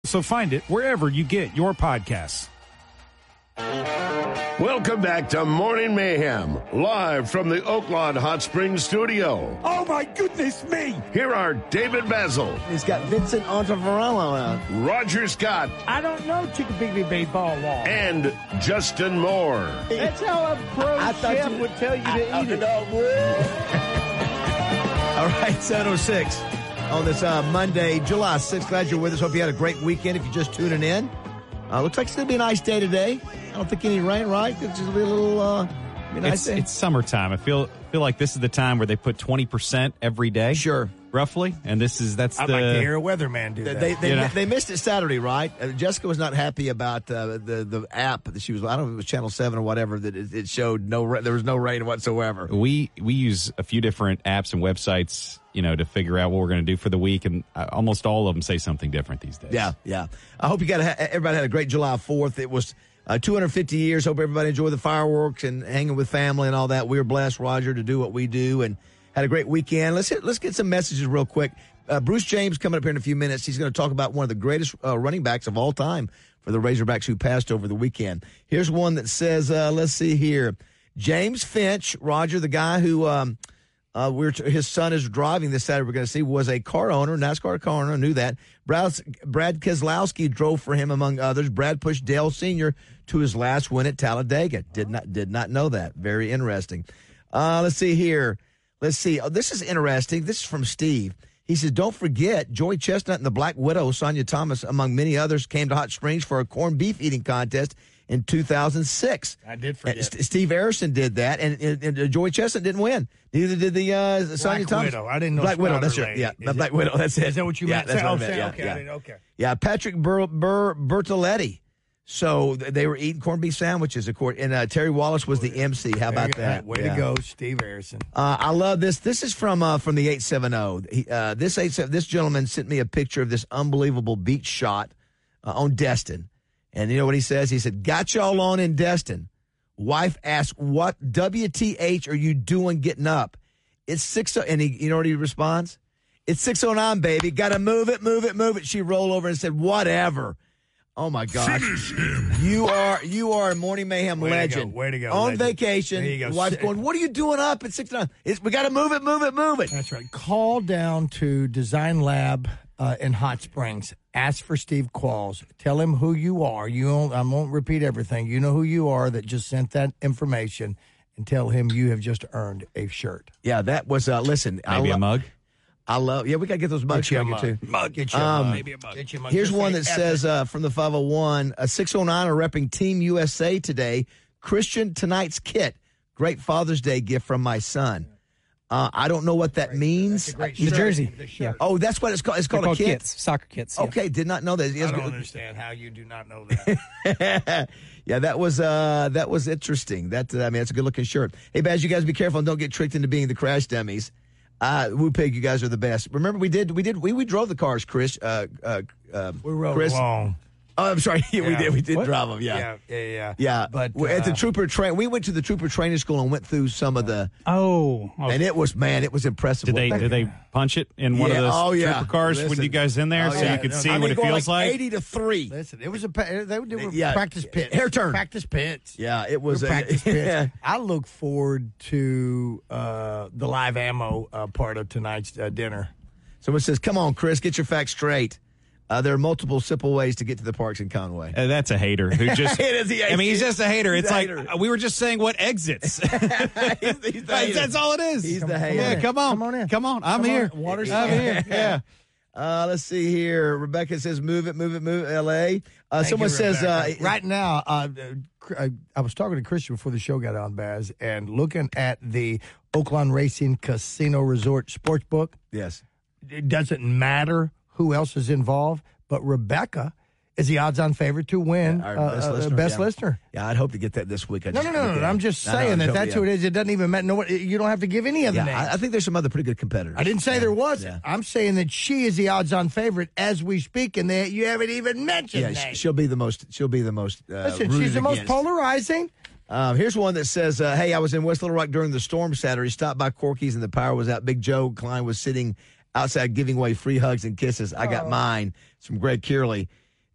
So find it wherever you get your podcasts. Welcome back to Morning Mayhem, live from the Oaklawn Hot Springs studio. Oh, my goodness me! Here are David Basil. He's got Vincent Ontavarello out. Roger Scott. I don't know Chickabiddy Baseball Wall. And Justin Moore. That's how a pro chef would tell you to eat it. All right, 7:06 on this Monday, July 6th. Glad you're with us. Hope you had a great weekend if you're just tuning in. Looks like it's going to be a nice day today. I don't think any rain, right? It's just a little nice day. It's summertime. I feel like this is the time where they put 20% every day. Sure. Roughly. And that's I'd like to hear a weatherman do that. They missed it Saturday, right? Jessica was not happy about the app that she was, I don't know if it was Channel 7 or whatever, that it showed there was no rain whatsoever. We use a few different apps and websites, to figure out what we're going to do for the week, and almost all of them say something different these days. Yeah. I hope everybody had a great July 4th. It was 250 years. Hope everybody enjoyed the fireworks and hanging with family and all that. We were blessed, Roger, to do what we do and had a great weekend. Let's get some messages real quick. Bruce James coming up here in a few minutes. He's going to talk about one of the greatest running backs of all time for the Razorbacks who passed over the weekend. Here's one that says, let's see here. James Finch, Roger, the guy who his son is driving this Saturday, we're going to see, was a car owner, NASCAR car owner, knew that. Brad Keselowski drove for him, among others. Brad pushed Dale Sr. to his last win at Talladega. Did not know that. Very interesting. Let's see here. Let's see. Oh, this is interesting. This is from Steve. He says, don't forget, Joey Chestnut and the Black Widow, Sonia Thomas, among many others, came to Hot Springs for a corned beef eating contest in 2006. I did forget. Steve Arison did that, and Joey Chestnut didn't win. Neither did the Sonia Thomas. Widow. I didn't know. Black Widow, that's right. Yeah, the Black Widow, that's it. Is that what you meant? That's what I meant. Okay, okay. Yeah, Patrick Bertoletti. So they were eating corned beef sandwiches, and Terry Wallace was the MC. How about that? Way to go, Steve Arison. I love this. This is from the 870. This gentleman sent me a picture of this unbelievable beach shot on Destin. And you know what he says? He said, got y'all on in Destin. Wife asked, what WTH are you doing getting up? It's 6, and you know what he responds? It's 6:09, baby. Got to move it. She rolled over and said, whatever. Oh, my gosh. Finish him. You are a Morning Mayhem legend. Way to go. On legend. vacation. There you go. The wife's going, what are you doing up at 6:09? We got to move it. That's right. Call down to Design Lab in Hot Springs. Ask for Steve Qualls. Tell him who you are. I won't repeat everything. You know who you are that just sent that information, and tell him you have just earned a shirt. Yeah, that was, listen. Maybe a mug? we got to get those mugs too. Get you a mug. Maybe a mug. Get you a mug. Here's one that says from the 501, 609 are repping Team USA today. Christian tonight's kit. Great Father's Day gift from my son. I don't know what that means. That's a great The shirt. jersey. The shirt. Oh, that's what it's called. It's called a kit. Kits, soccer kits. Yeah. Okay, did not know that. I don't understand how you do not know that. Yeah, that was interesting. That's a good looking shirt. Hey, Baz, you guys be careful and don't get tricked into being the crash dummies. Woo Pig, you guys are the best. Remember, we drove the cars, Chris. We rode Chris. along. Oh, I'm sorry. We did What? drive them. Yeah. But at the trooper train, we went to the trooper training school and went through some of the. Oh. And it was impressive. Did they punch it in one of those trooper cars when you guys in there so you could see what it feels like? 80-3. Listen, it was they were Yeah. practice pits. Hair turn. Practice pits. Yeah, it was Practice pits. Yeah. I look forward to the live ammo part of tonight's dinner. Someone says, "Come on, Chris, get your facts straight." There are multiple simple ways to get to the parks in Conway. That's a hater who just. He's just a hater. It's like we were just saying what exits. he's the hater. That's all it is. He's the hater. Yeah, come on. Come on in. Come on. I'm here. Water's I'm here. Yeah. Let's see here. Rebecca says, move it, L.A. Someone says, right now, I was talking to Christian before the show got on, Baz, and looking at the Oaklawn Racing Casino Resort Sportsbook. yes. It doesn't matter who else is involved, but Rebecca is the odds-on favorite to win Our best listener. Yeah, I'd hope to get that this week. No. I'm just saying that's who it is. It doesn't even matter. You don't have to give any of the names. I think there's some other pretty good competitors. I didn't say there was. Yeah. I'm saying that she is the odds-on favorite as we speak, and that you haven't even mentioned names. She'll be the most. Listen, she's the most polarizing. Here's one that says, hey, I was in West Little Rock during the storm Saturday. Stopped by Corky's and the power was out. Big Joe Klein was sitting outside giving away free hugs and kisses. I got mine. It's from Greg Kearley.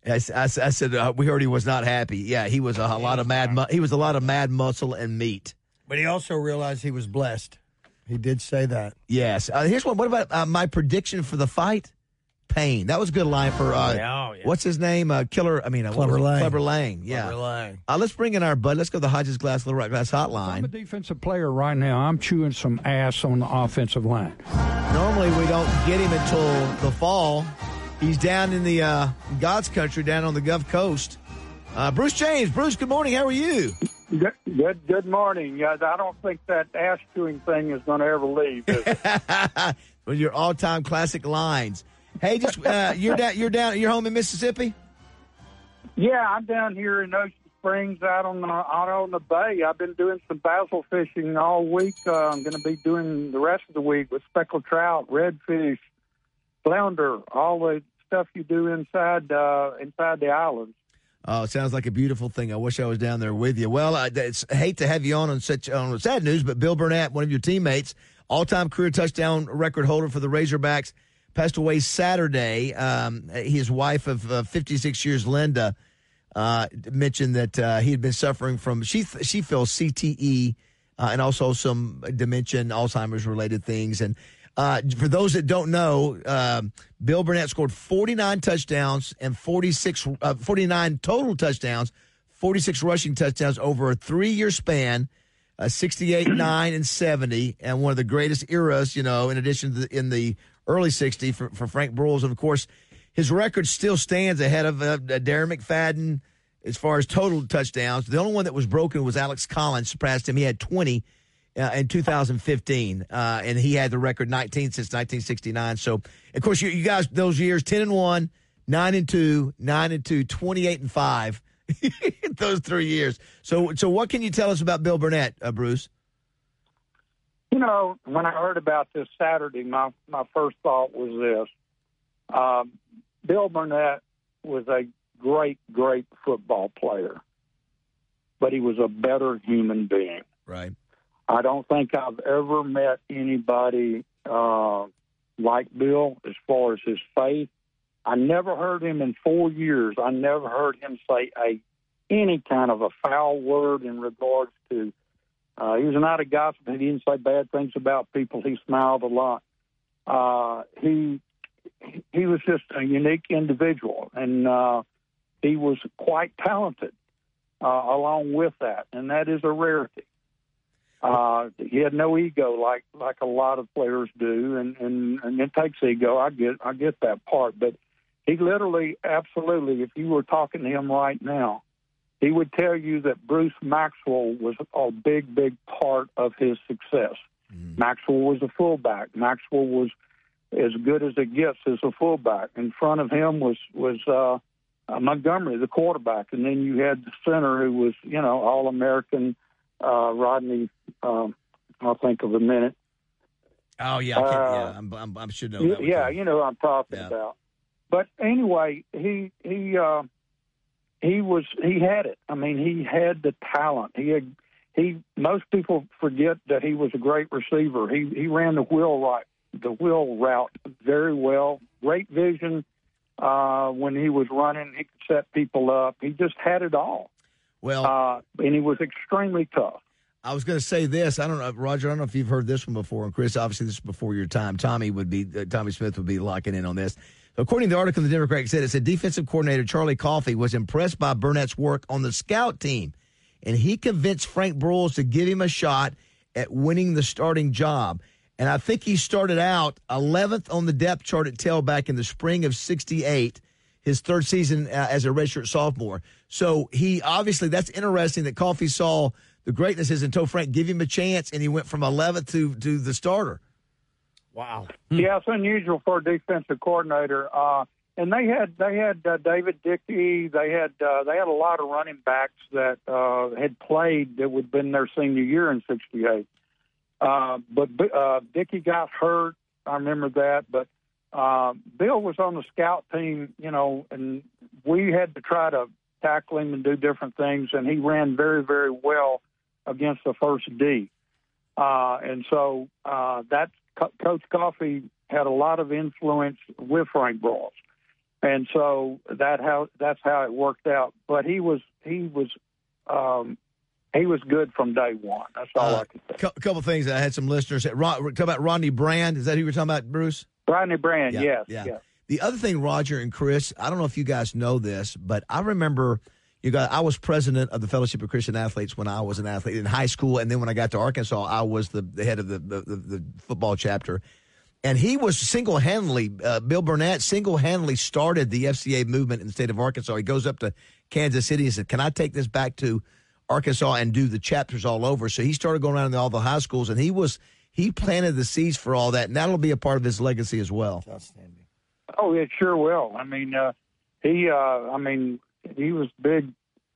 I said we heard he was not happy. Yeah, he was a lot of mad muscle and meat. But he also realized he was blessed. He did say that. Yes. Here's one. What about my prediction for the fight? Pain. That was a good line for what's his name? Clever Lang. Clever Lang. Yeah. Clever Lang. Let's bring in our bud. Let's go to the Hodges Glass Little Rock Glass hotline. I'm a defensive player right now. I'm chewing some ass on the offensive line. Normally we don't get him until the fall. He's down in the God's country, down on the Gulf Coast. Bruce James. Bruce, good morning. How are you? Good morning. Yeah, I don't think that ass chewing thing is going to ever leave. Is it? Well, your all-time classic lines. Hey, just you're home in Mississippi? Yeah, I'm down here in Ocean Springs, out on the bay. I've been doing some basil fishing all week. I'm going to be doing the rest of the week with speckled trout, redfish, flounder, all the stuff you do inside the islands. Oh, it sounds like a beautiful thing. I wish I was down there with you. Well, I hate to have you on sad news, but Bill Burnett, one of your teammates, all-time career touchdown record holder for the Razorbacks, passed away Saturday. His wife of 56 years, Linda, mentioned that he had been suffering from, she feels CTE and also some dementia and Alzheimer's-related things. And for those that don't know, Bill Burnett scored 49 touchdowns and 49 total touchdowns, 46 rushing touchdowns over a 3-year span, 68, 9, and 70, and one of the greatest eras, in addition to in the early 60s for Frank Broyles. And, of course, his record still stands ahead of Darren McFadden as far as total touchdowns. The only one that was broken was Alex Collins, surpassed him. He had 20 in 2015, and he had the record 19 since 1969. So, of course, you guys, those years, 10-1, 9-2, 9-2, 28-5, those 3 years. So what can you tell us about Bill Burnett, Bruce? When I heard about this Saturday, my first thought was this. Bill Burnett was a great, great football player, but he was a better human being. Right. I don't think I've ever met anybody like Bill as far as his faith. I never heard him in 4 years. I never heard him say any kind of a foul word in regards to he was not a gossip. He didn't say bad things about people. He smiled a lot. He was just a unique individual, and he was quite talented along with that, and that is a rarity. He had no ego like a lot of players do, and it takes ego. I get that part, but he literally, absolutely, if you were talking to him right now, he would tell you that Bruce Maxwell was a big, big part of his success. Mm. Maxwell was a fullback. Maxwell was as good as it gets as a fullback. In front of him was Montgomery, the quarterback, and then you had the center who was, All-American Rodney. I'll think of a minute. Oh yeah, I should know. That yeah, you know what I'm talking about. But anyway, he had it. I mean, he had the talent. Most people forget that he was a great receiver. He ran the wheel route very well. Great vision when he was running. He could set people up. He just had it all. Well, and he was extremely tough. I was going to say this. I don't know, Roger. I don't know if you've heard this one before, and Chris. Obviously, this is before your time. Tommy Smith would be locking in on this. According to the article in the Democrat said, it said defensive coordinator Charlie Coffey was impressed by Burnett's work on the scout team, and he convinced Frank Broyles to give him a shot at winning the starting job. And I think he started out 11th on the depth chart at tailback in the spring of '68, his third season as a redshirt sophomore. So he obviously, that's interesting that Coffey saw the greatness and told Frank, give him a chance, and he went from 11th to the starter. Wow. Yeah, it's unusual for a defensive coordinator. And they had David Dickey. They had a lot of running backs that had played that would have been their senior year in '68. But Dickey got hurt. I remember that. But Bill was on the scout team, and we had to try to tackle him and do different things. And he ran very, very well against the first D. And so that Coach Coffey had a lot of influence with Frank Broyles. And so that's how it worked out. But he was good from day one. That's all I can say. A couple things that I had some listeners talk about Rodney Brand. Is that who you were talking about, Bruce? Rodney Brand, yes. The other thing, Roger and Chris, I don't know if you guys know this, but I remember I was president of the Fellowship of Christian Athletes when I was an athlete in high school, and then when I got to Arkansas, I was the head of the football chapter. And he was single-handedly, Bill Burnett single-handedly started the FCA movement in the state of Arkansas. He goes up to Kansas City and said, can I take this back to Arkansas and do the chapters all over? So he started going around to all the high schools, and he planted the seeds for all that, and that'll be a part of his legacy as well. Outstanding. Oh, it sure will. I mean, he was big.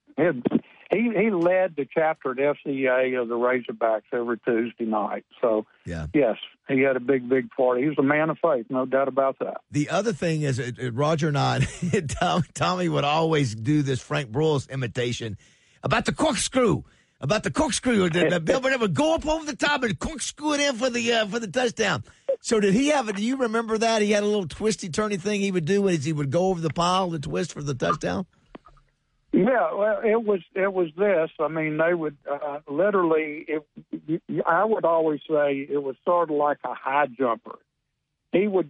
He led the chapter at FCA of the Razorbacks every Tuesday night. So, yes, he had a big part. He was a man of faith, no doubt about that. The other thing is, Roger and I, Tommy would always do this Frank Broyles imitation about the corkscrew. Bill Burnett would go up over the top and corkscrew it in for the touchdown. So do you remember that? He had a little twisty-turny thing he would do as he would go over the pile to twist for the touchdown? Yeah, well, it was this. I mean, they would literally. I would always say it was sort of like a high jumper. They would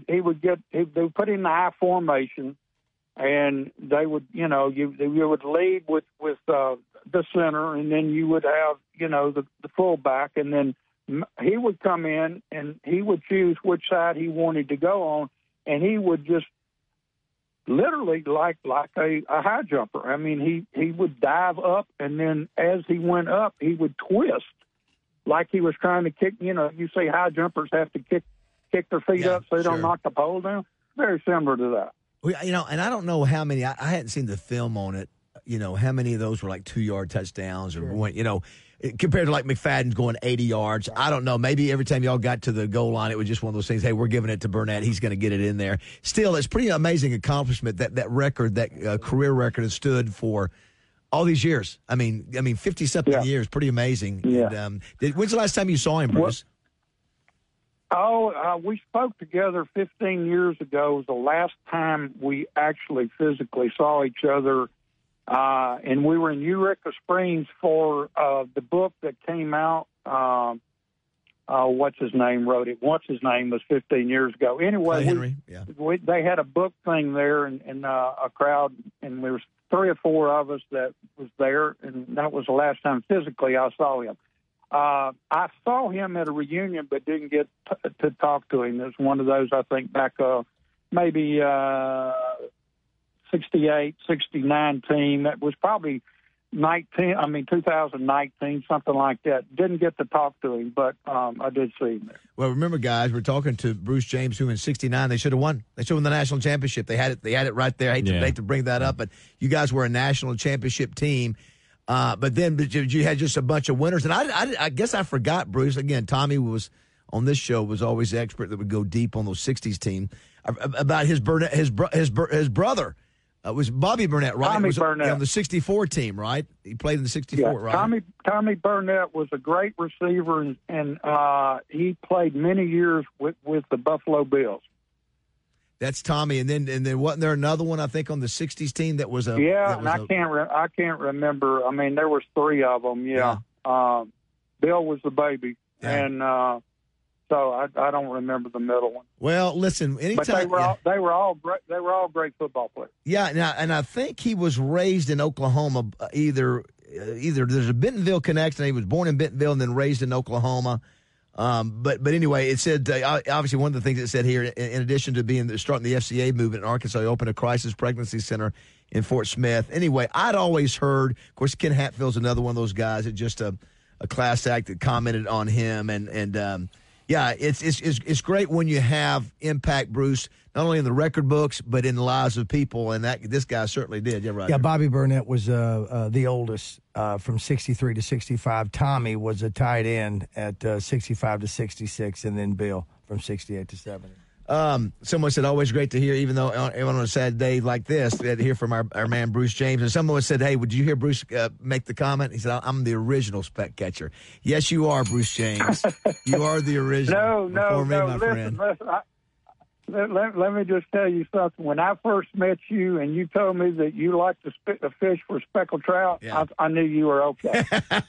put in the I formation, and they would, you would lead with the center, and then you would have, the fullback, and then he would come in and he would choose which side he wanted to go on, and he would just literally like a high jumper. I mean, he would dive up, and then as he went up, he would twist like he was trying to kick. You say high jumpers have to kick their feet up so they don't knock the pole down. Very similar to that. Well, and I don't know how many. I hadn't seen the film on it. How many of those were like 2-yard touchdowns or went, compared to like McFadden's going 80 yards. I don't know. Maybe every time y'all got to the goal line, it was just one of those things. Hey, we're giving it to Burnett. He's going to get it in there. Still, it's pretty amazing accomplishment that record, that career record has stood for all these years. I mean, 50-something years. Pretty amazing. Yeah. And, when's the last time you saw him, Bruce? We spoke together 15 years ago. It was the last time we actually physically saw each other. And we were in Eureka Springs for the book that came out. What's his name wrote it? What's his name was 15 years ago. Anyway, Henry. They had a book thing there, and a crowd, and there was 3 or 4 of us that was there, and that was the last time physically I saw him. I saw him at a reunion, but didn't get to talk to him. It was one of those, I think, back maybe 68, 69 team. That was probably 2019, something like that. Didn't get to talk to him, but I did see him there. Well, remember, guys, we're talking to Bruce James, who in '69 they should have won. They should have won the national championship. They had it right there. I hate to bring that up, but you guys were a national championship team. But then you had just a bunch of winners, and I guess I forgot, Bruce. Again, Tommy was on this show was always the expert that would go deep on those '60s team about his brother. Was Bobby Burnett, right? Tommy Burnett. On the 64 team, right? He played in the 64, right? Tommy Burnett was a great receiver, and he played many years with the Buffalo Bills. That's Tommy, and then wasn't there another one, I think, on the 60s team that was a... I can't remember. I mean, there was 3 of them, Bill was the baby, and... So I don't remember the middle one. Well, listen, anytime but they were all great. They were all great football players. Yeah, and I think he was raised in Oklahoma. Either there's a Bentonville connection. He was born in Bentonville and then raised in Oklahoma. But anyway, it said obviously one of the things it said here, in addition to starting the FCA movement in Arkansas, he opened a crisis pregnancy center in Fort Smith. Anyway, I'd always heard. Of course, Ken Hatfield's another one of those guys that just a class act that commented on him and. Yeah, it's great when you have impact, Bruce, not only in the record books but in the lives of people, and this guy certainly did. Yeah, right. Yeah, Bobby Burnett was the oldest from 63 to 65. Tommy was a tight end at 65 to 66, and then Bill from 68 to 70. Someone said, always great to hear, even though on a sad day like this, we had to hear from our man Bruce James. And someone said, hey, would you hear Bruce make the comment? He said, I'm the original spec catcher. Yes, you are, Bruce James. You are the original. No, my listen, friend. Listen, let me just tell you something. When I first met you and you told me that you like to fish for speckled trout, I knew you were okay.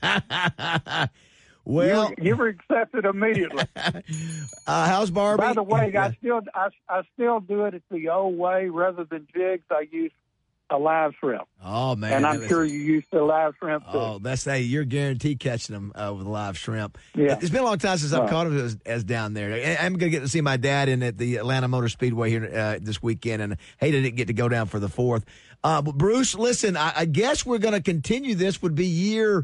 Well, you were accepted immediately. How's Barbie? By the way, I still do it the old way rather than jigs. I use a live shrimp. Oh man, and I'm sure you used the live shrimp too. Oh, you're guaranteed catching them with a live shrimp. Yeah. It's been a long time since I've caught them as down there. I'm going to get to see my dad in at the Atlanta Motor Speedway here this weekend, and I didn't get to go down for the 4th. But Bruce, listen, I guess we're going to continue. This would be year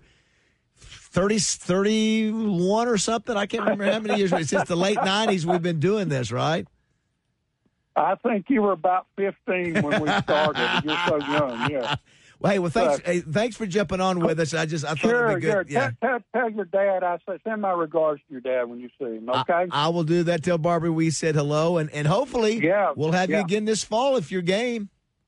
31 or something. I can't remember how many years. Since the late 90s, we've been doing this, right? I think you were about 15 when we started. You're so young, yeah. Well, hey, thanks for jumping on with us. I thought it'd be good. Sure. Tell your dad. Send my regards to your dad when you see him. Okay. I will do that. Tell Barbara we said hello, and hopefully, we'll have you again this fall if you're game.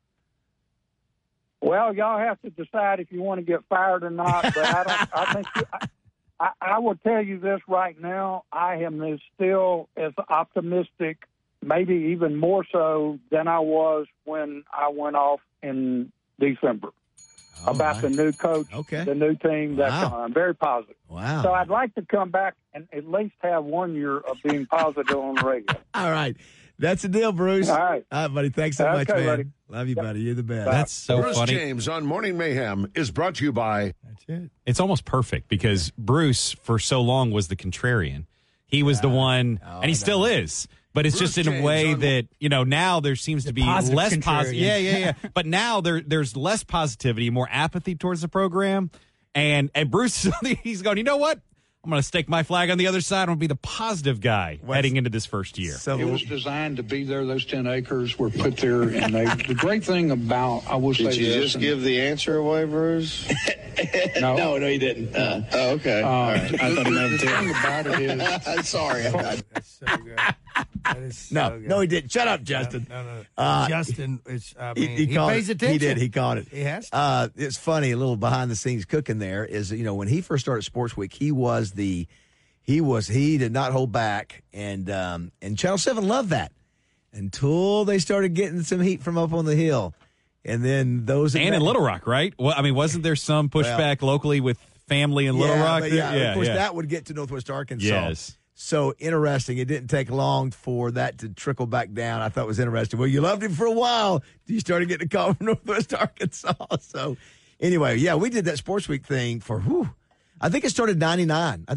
Well, y'all have to decide if you want to get fired or not. But I will tell you this right now. I am still as optimistic, maybe even more so than I was when I went off in December about the new coach, the new team. I'm very positive. Wow. So I'd like to come back and at least have 1 year of being positive on the radio. All right. That's the deal, Bruce. All right, buddy. Thanks so much, man. Buddy. Love you, buddy. You're the best. That's so Bruce funny. James on Morning Mayhem is brought to you by... That's it. It's almost perfect because Bruce, for so long, was the contrarian. He was the one, and he still is. But it's Bruce just in a James way on- that, now there seems to be positive less contrarian. positive. Yeah. But now there's less positivity, more apathy towards the program. And Bruce, he's going, you know what? I'm going to stake my flag on the other side. I'm going to be the positive guy heading into this first year. It was designed to be there. Those 10 acres were put there. And the great thing about, I will say Did you this, just give the answer away, Bruce? No, you didn't. Okay. All right. I thought he meant the thing about it is, Sorry. That's so good. That is so good. No, he didn't. Shut up, Justin. No. Justin, he pays attention. He did. He caught it. He has to. It's funny, a little behind the scenes cooking there is, when he first started Sports Week, he did not hold back. And Channel 7 loved that until they started getting some heat from up on the hill. And then those. And in Little Rock, right? Well, I mean, wasn't there some pushback locally with family in Little Rock? But of course, that would get to Northwest Arkansas. Yes. So interesting. It didn't take long for that to trickle back down. I thought it was interesting. Well, you loved him for a while. You started getting a call from Northwest Arkansas. So anyway, we did that Sports Week thing for, I think it started 99.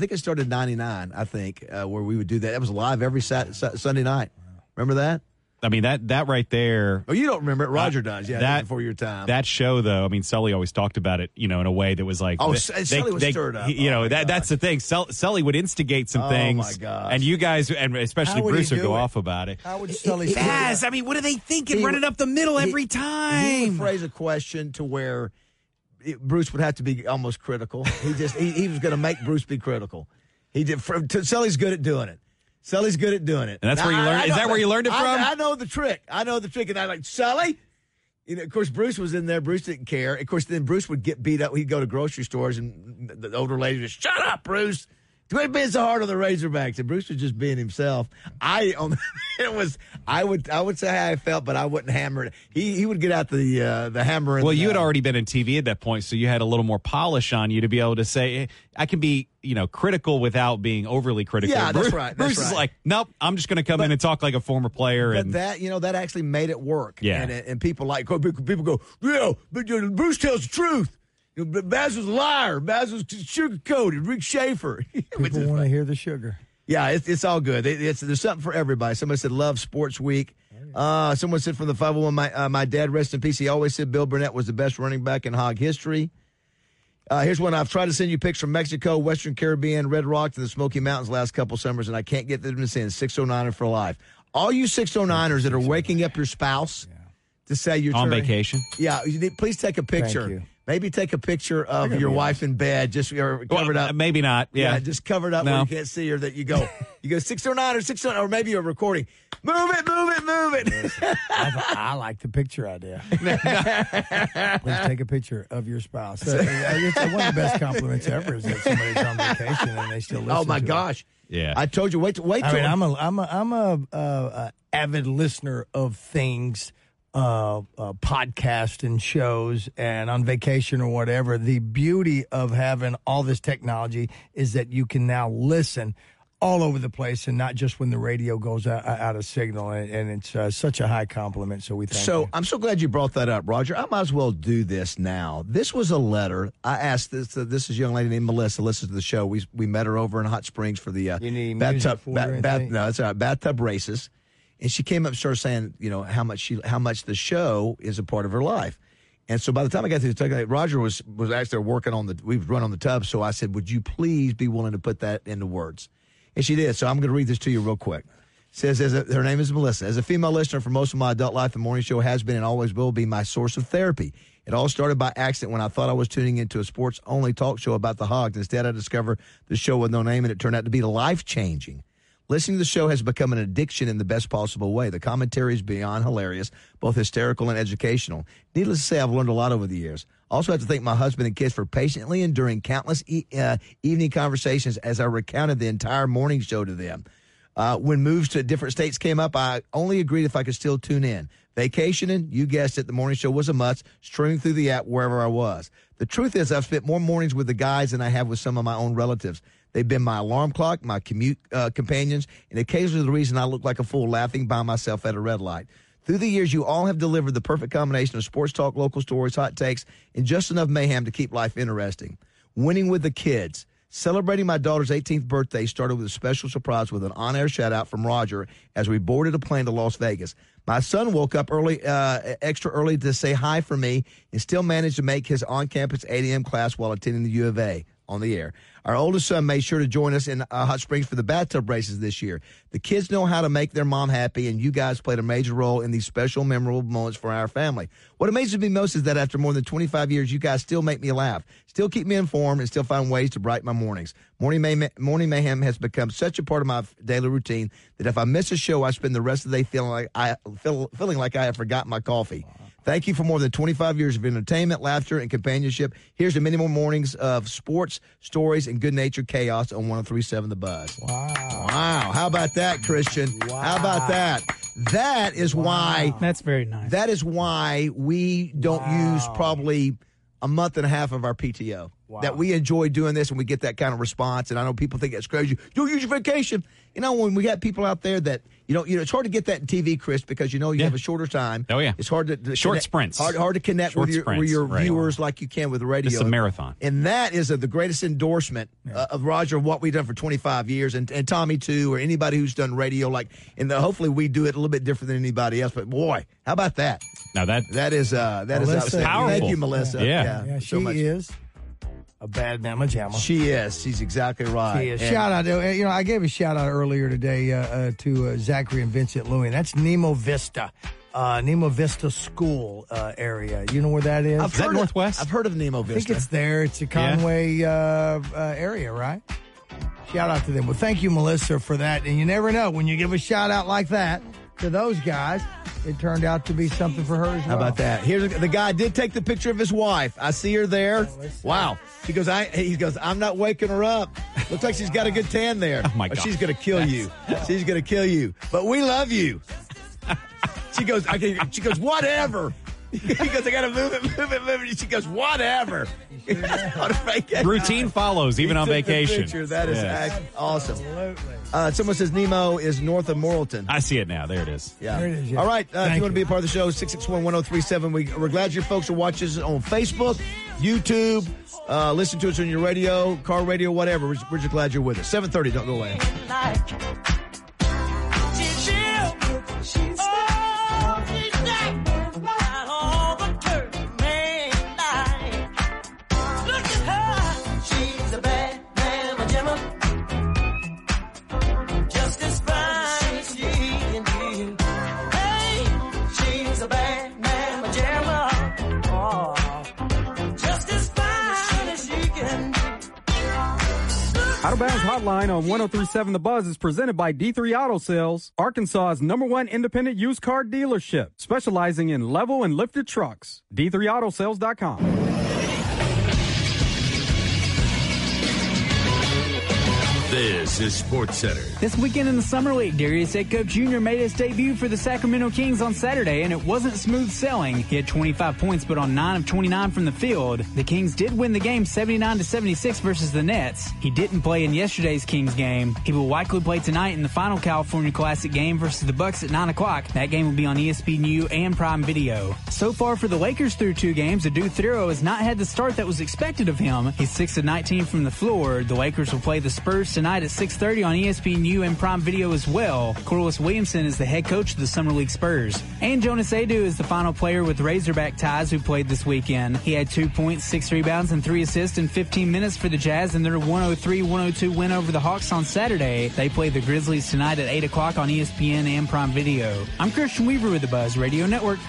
Where we would do that. That was live every Sunday night. Remember that? I mean, that right there. Oh, you don't remember it. Roger does. Yeah, that before your time. That show, though, I mean, Sully always talked about it, in a way that was like. Oh, Sully was stirred up. That's the thing. Sully would instigate some things. Oh, my gosh. And you guys, and especially Bruce, would go off about it. How would Sully Yes. I mean, what are they thinking? Running up the middle every time. He would phrase a question to where Bruce would have to be almost critical. He was going to make Bruce be critical. He did. Sully's good at doing it. Sully's good at doing it. And that's where you learned. Is that where you learned it from? I know the trick. And I like Sully. Of course, Bruce was in there. Bruce didn't care. Of course, then Bruce would get beat up. He'd go to grocery stores, and the older lady would shut up, Bruce. Quit being so hard on the Razorbacks. And Bruce was just being himself. I would say how I felt, but I wouldn't hammer it. He would get out the hammer. Well, you had already been in TV at that point, so you had a little more polish on you to be able to say, I can be, critical without being overly critical. Yeah, that's right. Bruce is like, nope, I'm just going to come in and talk like a former player. But that actually made it work. Yeah. And people go, yeah, but Bruce tells the truth. Baz was a liar. Baz was sugar-coated. Rick Schaefer. People want to hear the sugar. Yeah, it's all good. There's something for everybody. Somebody said, love Sports Week. Someone said from the 501, my dad, rest in peace, he always said Bill Burnett was the best running back in Hog history. Here's one. I've tried to send you pics from Mexico, Western Caribbean, Red Rock, to the Smoky Mountains last couple summers, and I can't get them to send 609er for life. All you 609ers that are waking up your spouse to say you're on vacation. Yeah, please take a picture. Thank you. Maybe take a picture of your wife in bed, just covered up. Maybe not. Yeah, just covered up where you can't see her. That you go 609 or 609, or maybe you're recording. Move it. I like the picture idea. Please take a picture of your spouse. It's one of the best compliments ever is that somebody's on vacation and they still listen. Oh my gosh! Yeah. I told you, wait till. I mean, I'm a avid listener of things, podcast and shows, and on vacation or whatever. The beauty of having all this technology is that you can now listen all over the place, and not just when the radio goes out of signal, and it's such a high compliment. So we thank you. I'm so glad you brought that up, Roger. I might as well do this now. This was a letter I asked. This is a young lady named Melissa. Listens to the show. We met her over in Hot Springs for the bathtub races, and she came up and started saying, how much the show is a part of her life. And so by the time I got to the tug, Roger was actually working we've run on the tub. So I said, would you please be willing to put that into words? And she did. So I'm going to read this to you real quick. It says, her name is Melissa. As a female listener for most of my adult life, the morning show has been and always will be my source of therapy. It all started by accident when I thought I was tuning into a sports-only talk show about the Hogs. Instead, I discovered the show with no name, and it turned out to be life-changing. Listening to the show has become an addiction in the best possible way. The commentary is beyond hilarious, both hysterical and educational. Needless to say, I've learned a lot over the years. Also have to thank my husband and kids for patiently enduring countless evening conversations as I recounted the entire morning show to them. When moves to different states came up, I only agreed if I could still tune in. Vacationing, you guessed it, the morning show was a must, streaming through the app wherever I was. The truth is I've spent more mornings with the guys than I have with some of my own relatives. They've been my alarm clock, my commute companions, and occasionally the reason I look like a fool laughing by myself at a red light. Through the years, you all have delivered the perfect combination of sports talk, local stories, hot takes, and just enough mayhem to keep life interesting. Winning with the kids. Celebrating my daughter's 18th birthday started with a special surprise with an on-air shout-out from Roger as we boarded a plane to Las Vegas. My son woke up extra early to say hi for me and still managed to make his on-campus 8 a.m. class while attending the U of A on the air. Our oldest son made sure to join us in Hot Springs for the bathtub races this year. The kids know how to make their mom happy, and you guys played a major role in these special, memorable moments for our family. What amazes me most is that after more than 25 years, you guys still make me laugh, still keep me informed, and still find ways to brighten my mornings. Morning Mayhem has become such a part of my daily routine that if I miss a show, I spend the rest of the day feeling like I have forgotten my coffee. Thank you for more than 25 years of entertainment, laughter, and companionship. Here's to many more mornings of sports, stories, and good-natured chaos on 103.7 The Buzz. Wow. How about that, Christian? Wow. How about that? That is why. That's very nice. That is why we don't use probably a month and a half of our PTO. Wow. That we enjoy doing this and we get that kind of response. And I know people think it's crazy. You don't use your vacation. When we got people out there that, it's hard to get that in TV, Chris, because, you have a shorter time. Oh, yeah. It's hard to short sprints. Hard to connect with your viewers like you can with the radio. It's a marathon. And that is the greatest endorsement of Roger, of what we've done for 25 years, and Tommy, too, or anybody who's done radio. Hopefully we do it a little bit different than anybody else. But, boy, how about that? Now that is outstanding. Powerful. Thank you, Melissa. Yeah, she is a bad mama jamma. She is. She's exactly right. She is. Shout out. I gave a shout out earlier today to Zachary and Vincent Louie. That's Nemo Vista. Nemo Vista School area. You know where that is? Is that Northwest? I've heard of Nemo Vista. I think it's there. It's a Conway area, right? Shout out to them. Well, thank you, Melissa, for that. And you never know, when you give a shout out like that to those guys, it turned out to be something for her as well. How about that? Here's the guy did take the picture of his wife. I see her there. Wow. He goes, I'm not waking her up. Looks like she's got a good tan there. Oh, my God. She's going to kill you. She's going to kill you. But we love you. She goes, whatever. He goes, I got to move it. She goes, whatever. Routine follows, even on vacation. That is awesome. Absolutely. Someone says Nemo is north of Morrilton. I see it now. There it is. Yeah. There it is, yeah. All right. If you want to be a part of the show, 661-1037. We're glad you folks are watching us on Facebook, YouTube. Listen to us on your radio, car radio, whatever. We're just glad you're with us. 7:30. Don't go away. Out of Bounds Hotline on 103.7 The Buzz is presented by D3 Auto Sales, Arkansas's #1 independent used car dealership, specializing in level and lifted trucks. D3AutoSales.com. This is SportsCenter. This weekend in the Summer League, Darius Edcope Jr. made his debut for the Sacramento Kings on Saturday, and it wasn't smooth sailing. He had 25 points, but on 9 of 29 from the field. The Kings did win the game 79-76 versus the Nets. He didn't play in yesterday's Kings game. He will likely play tonight in the final California Classic game versus the Bucks at 9 o'clock. That game will be on ESPNU and Prime Video. So far for the Lakers through 2 games, Adou Thiero has not had the start that was expected of him. He's 6 of 19 from the floor. The Lakers will play the Spurs tonight at 6:30 on ESPNU and Prime Video as well. Corliss Williamson is the head coach of the Summer League Spurs. And Jonas Aidoo is the final player with Razorback ties who played this weekend. He had 2 points, 6 rebounds, and 3 assists in 15 minutes for the Jazz in their 103-102 win over the Hawks on Saturday. They play the Grizzlies tonight at 8 o'clock on ESPN and Prime Video. I'm Christian Weaver with the Buzz Radio Network.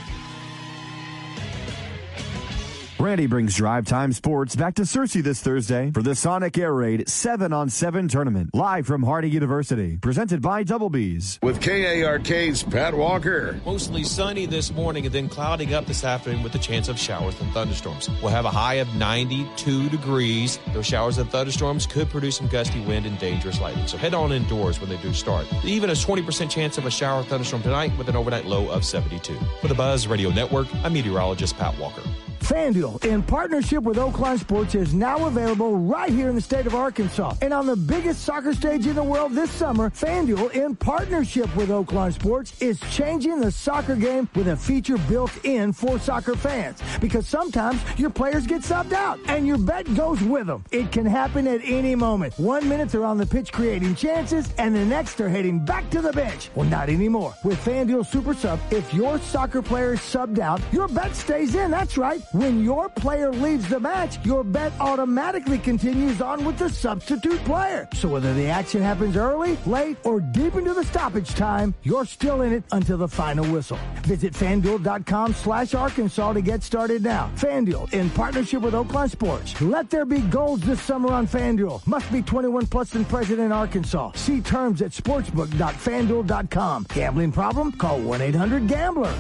Randy brings Drive Time Sports back to Searcy this Thursday for the Sonic Air Raid 7-on-7 tournament, live from Harding University, presented by Double B's. With KARK's Pat Walker. Mostly sunny this morning and then clouding up this afternoon with a chance of showers and thunderstorms. We'll have a high of 92 degrees. Those showers and thunderstorms could produce some gusty wind and dangerous lightning, so head on indoors when they do start. Even a 20% chance of a shower or thunderstorm tonight with an overnight low of 72. For the Buzz Radio Network, I'm meteorologist Pat Walker. FanDuel, in partnership with Oakland Sports, is now available right here in the state of Arkansas. And on the biggest soccer stage in the world this summer, FanDuel, in partnership with Oakland Sports, is changing the soccer game with a feature built in for soccer fans. Because sometimes your players get subbed out, and your bet goes with them. It can happen at any moment. 1 minute they're on the pitch creating chances, and the next they're heading back to the bench. Well, not anymore. With FanDuel Super Sub, if your soccer player is subbed out, your bet stays in. That's right. When your player leaves the match, your bet automatically continues on with the substitute player. So whether the action happens early, late, or deep into the stoppage time, you're still in it until the final whistle. Visit FanDuel.com/Arkansas to get started now. FanDuel, in partnership with Oakland Sports. Let there be goals this summer on FanDuel. Must be 21 plus and present in Arkansas. See terms at sportsbook.fanduel.com. Gambling problem? Call 1-800-GAMBLER.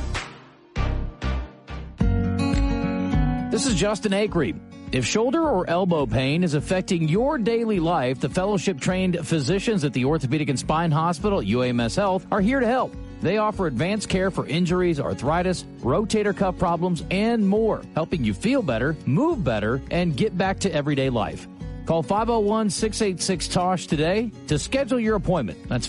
This is Justin Acree. If shoulder or elbow pain is affecting your daily life, the fellowship-trained physicians at the Orthopedic and Spine Hospital at UAMS Health are here to help. They offer advanced care for injuries, arthritis, rotator cuff problems, and more, helping you feel better, move better, and get back to everyday life. Call 501-686-TOSH today to schedule your appointment. That's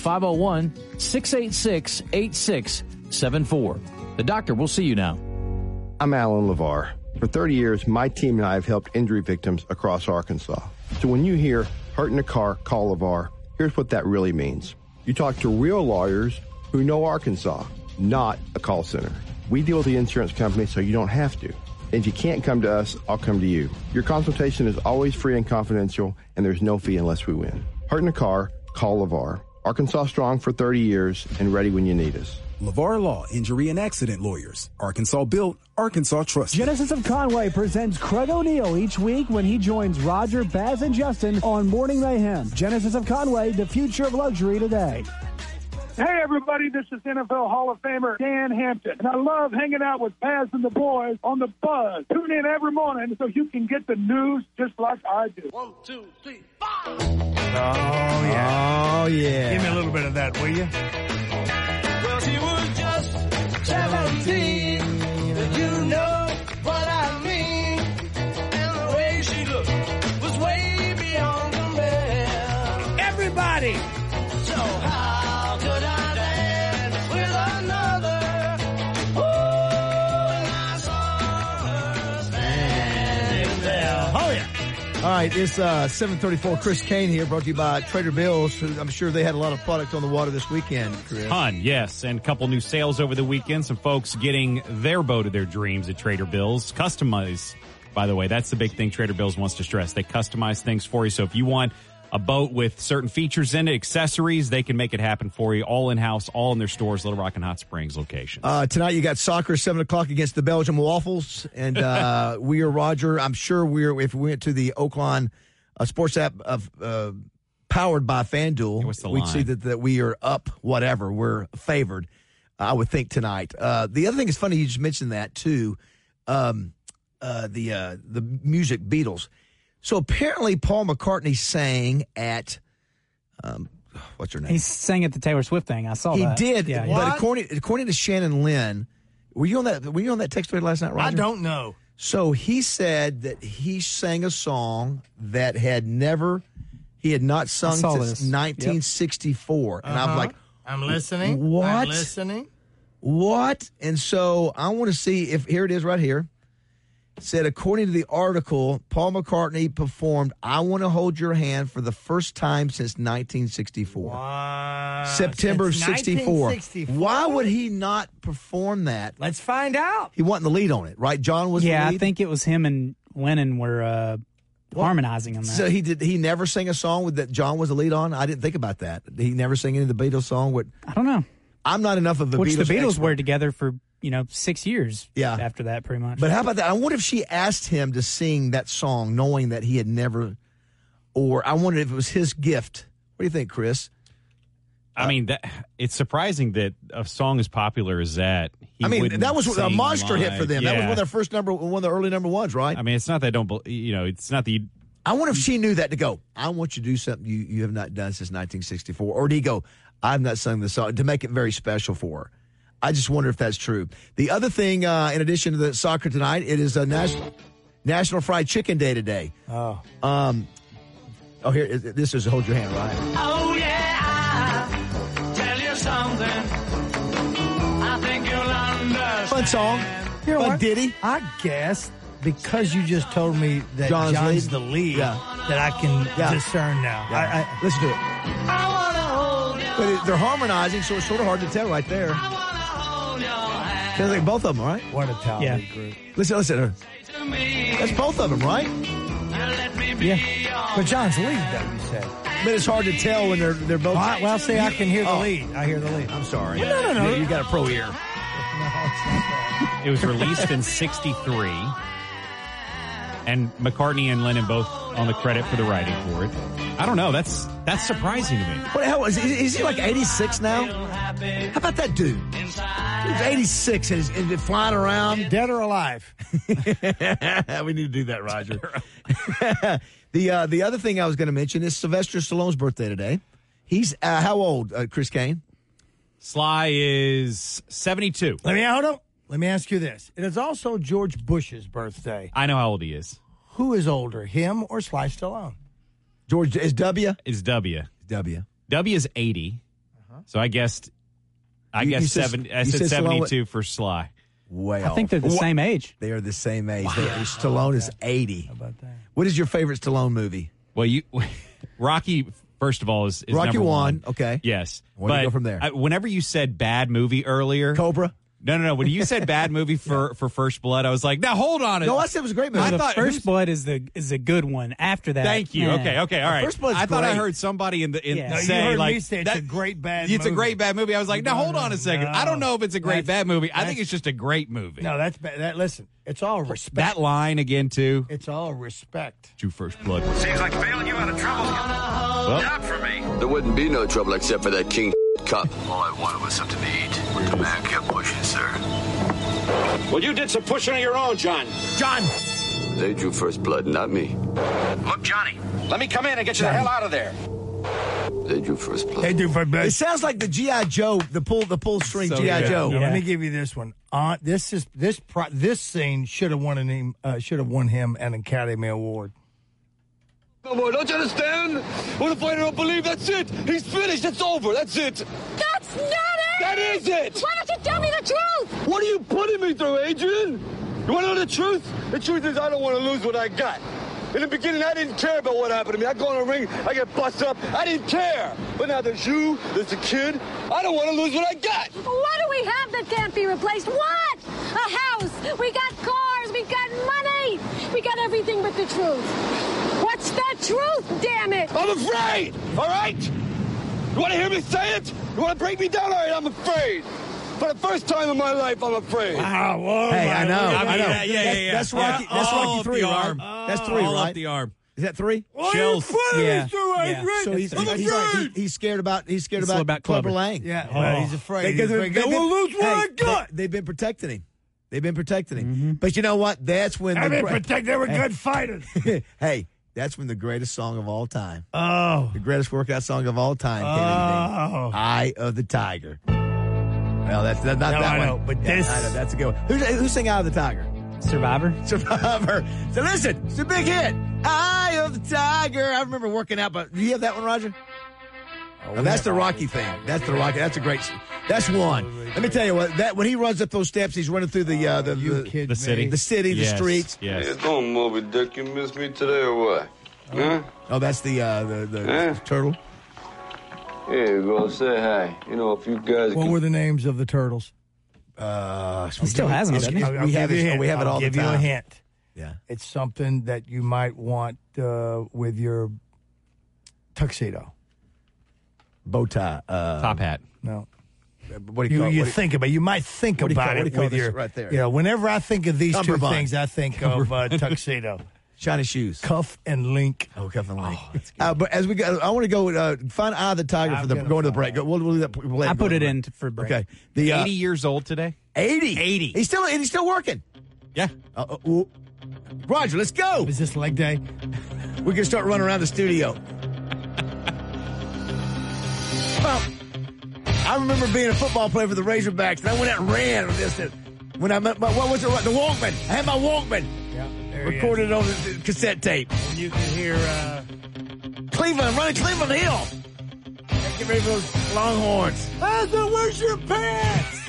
501-686-8674. The doctor will see you now. I'm Alan LeVar. For 30 years, my team and I have helped injury victims across Arkansas. So when you hear hurt in a car, call LeVar, here's what that really means. You talk to real lawyers who know Arkansas, not a call center. We deal with the insurance company so you don't have to. And if you can't come to us, I'll come to you. Your consultation is always free and confidential, and there's no fee unless we win. Hurt in a car, call LeVar. Arkansas strong for 30 years and ready when you need us. LeVar Law, Injury and Accident Lawyers. Arkansas built, Arkansas trusted. Genesis of Conway presents Craig O'Neill each week when he joins Roger, Baz, and Justin on Morning Mayhem. Genesis of Conway, the future of luxury today. Hey, everybody, this is NFL Hall of Famer Dan Hampton, and I love hanging out with Baz and the boys on The Buzz. Tune in every morning so you can get the news just like I do. 1, 2, 3, 4. Oh, yeah. Oh, yeah. Give me a little bit of that, will you? Well, she was just 17, you know what I mean. And the way she looked was way beyond compare. Everybody! So how could I dance with another? Oh, and I saw her standing there. Oh, yeah. All right, it's 7:34. Chris Kane here, brought to you by Trader Bill's. Who I'm sure they had a lot of product on the water this weekend, Chris. Ton, yes, and a couple new sales over the weekend. Some folks getting their boat of their dreams at Trader Bill's. Customize, by the way, that's the big thing Trader Bill's wants to stress. They customize things for you, so if you want a boat with certain features in it, accessories, they can make it happen for you, all in-house, all in their stores, Little Rock and Hot Springs locations. Tonight you got soccer, 7 o'clock against the Belgium Waffles, and we are Roger. I'm sure if we went to the Oakland sports app powered by FanDuel, we'd see that we are up whatever. We're favored, I would think, tonight. The other thing is funny, you just mentioned that, too, the music Beatles. So apparently Paul McCartney sang at what's her name? He sang at the Taylor Swift thing. I saw He that. did, Yeah, but according to Shannon Lynn, were you on that text thread last night, Roger? I don't know. So he said that he sang a song that he had not sung since 1964. And I'm like, I'm listening. What? I'm listening. What? And so I want to see if, here it is right here. It said, according to the article, Paul McCartney performed I Want to Hold Your Hand for the first time since 1964. Wow. September of Since 64. 1964? Why would he not perform that? Let's find out. He wasn't the lead on it, right? John was the lead? I think it was him and Lennon were harmonizing on that. So he never sang a song that John was the lead on? I didn't think about that. He never sang any of the Beatles song? I don't know. I'm not enough of the Which Beatles. the Beatles expert. were together for 6 years. Yeah. After that, pretty much. But how about that? I wonder if she asked him to sing that song knowing that he had never, or I wondered if it was his gift. What do you think, Chris? I mean, it's surprising that a song as popular as that. That was a monster hit for them. Yeah. That was one of the early number ones, right? I mean, it's not that it's not the. I wonder if she knew that to go, I want you to do something you have not done since 1964. Or did he go, I've not sung the song, to make it very special for her? I just wonder if that's true. The other thing, in addition to the soccer tonight, it is a National Fried Chicken Day today. Oh. Here, this is Hold Your Hand, right? Oh, yeah, I'll tell you something. I think you'll understand. Fun song. You know Fun what? ditty. I guess because you just told me that John's the lead, that I can discern now. Yeah. Listen to it. I want to hold you. But they're harmonizing, so it's sort of hard to tell right there. Sounds like both of them, right? What a talented group. Listen. That's both of them, right? Yeah. But John's lead, though, you said. But it's hard to tell when they're both. Well, see, I can hear the lead. I hear the lead. I'm sorry. Well, no. You got a pro ear. It was released in '63, and McCartney and Lennon both on the credit for the writing for it. I don't know. That's surprising to me. What the hell is he like 86 now? How about that dude? He's 86 and he's flying around. Dead or alive? We need to do that, Roger. The other thing I was going to mention is Sylvester Stallone's birthday today. He's how old, Chris Kane? Sly is 72. Let me ask you this. It is also George Bush's birthday. I know how old he is. Who is older, him or Sly Stallone? George is W? It's W. W. W is 80. So I guessed You said 70. I said 72 for Sly. Way I think they're the same age. They are the same age. Stallone is 80. How about that? What is your favorite Stallone movie? Well, Rocky, first of all, is Rocky number one. one. Okay. Yes. Where do you go from there? Whenever you said bad movie earlier. Cobra? No. When you said bad movie for First Blood, I was like, now hold on. No, I said it was a great movie. I The thought First Blood is a good one. After that, Thank you. yeah. Okay. All right. First Blood's I thought I great. heard somebody No, say you heard like me say it's a great bad It's movie. a great bad movie. I was like, now hold on a second. I don't know if it's a great bad movie. I think it's just a great movie. No, that's bad. Listen, it's all respect. That line again too. It's all respect. True First Blood. Seems like bailing you out of trouble. Not for me. There wouldn't be no trouble except for that king cup. All I wanted was something to eat. The man kept pushing, sir. Well, you did some pushing on your own, John. John! They drew first blood, not me. Look, Johnny, let me come in and get you the hell out of there. They drew first blood. They do for best. It sounds like the G.I. Joe, the pull string So G.I. good. Joe. Now, let me give you this one. This scene should have won him an Academy Award. No more, don't you understand? What if I don't believe? That's it. He's finished. It's over. That's it. That's not it! That is it. Why don't you tell me the truth? What are you putting me through, Adrian? You want to know the truth? The truth is I don't want to lose what I got. In the beginning, I didn't care about what happened to me. I go in the ring, I get busted up. I didn't care. But now there's you, there's the kid. I don't want to lose what I got. What do we have that can't be replaced? What? A house. We got cars. We got money. We got everything but the truth. What's the truth, damn it? I'm afraid, all right? You want to hear me say it? You want to break me down? All right, I'm afraid. For the first time in my life, I'm afraid. Wow, whoa, Hey, I know. I know. Yeah. That's Rocky. That's All Rocky up 3, the right? arm. That's 3, All right? up the arm. Is that 3? Chills. Yeah. So he's scared about about Clubber Clubber. Lang. Yeah, well, he's afraid. Because He's afraid. We'll lose what I got. They've been protecting him. But you know what? That's when They were good fighters. Hey, That's when the greatest song of all time. Oh. The greatest workout song of all time came into being. Eye of the Tiger. Well, that's not that I one. know, but this. I know, that's a good one. Who sang Eye of the Tiger? Survivor. Survivor. So listen, it's a big hit. Eye of the Tiger. I remember working out, but do you have that one, Roger? Oh, that's the Rocky thing. That's the Rocky. That's a great. That's one. Let me tell you what. That when he runs up those steps, he's running through the city, the streets. Yes. Hey, don't Moby Dick. You miss me today or what? Huh? Oh, that's the turtle. Here, go say hi. You know, if you guys. What were the names of the turtles? He still has them, doesn't he? We have it all the time. I'll give you a hint. Yeah. It's something that you might want with your tuxedo. Bow tie. Top hat. No. What do you call it? You think about it. You might think about it with your. Right there. You know, whenever I think of these two Cummerbund. things, I think of tuxedo. Shiny shoes. Cuff and link. Oh, Cuff and link. But as we go, I want to go find Eye of the Tiger for going to the break. We'll do that. I put it in for break. Okay. 80 years old today. 80. He's still working. Yeah. Roger, let's go. Is this leg day? We can start running around the studio. Well, I remember being a football player for the Razorbacks, and I went out and ran with this. When I met what was it? The Walkman. I had my Walkman. Yeah, recorded on the cassette tape. And you can hear Cleveland, running Cleveland Hill. Get ready for those Longhorns. Where's your pants?